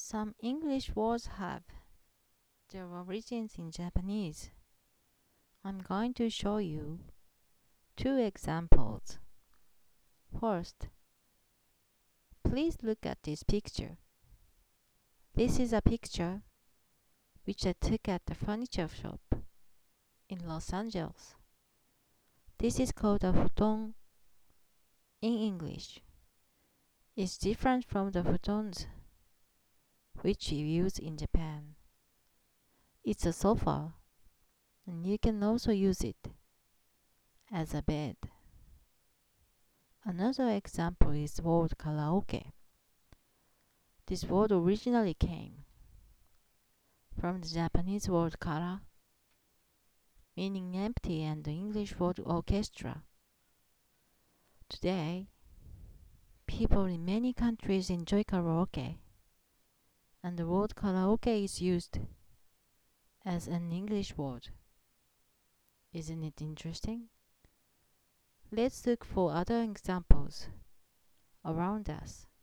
Some English words have their origins in Japanese. I'm going to show you two examples. First, please look at this picture. This is a picture which I took at the furniture shop in Los Angeles. This is called a futon in English. It's different from the futons which you use in Japan. It's a sofa, and you can also use it as a bed. Another example is the word karaoke. This word originally came from the Japanese word kara, meaning empty, and the English word orchestra. Today, people in many countries enjoy karaoke, and the word karaoke is used as an English word. Isn't it interesting? Let's look for other examples around us.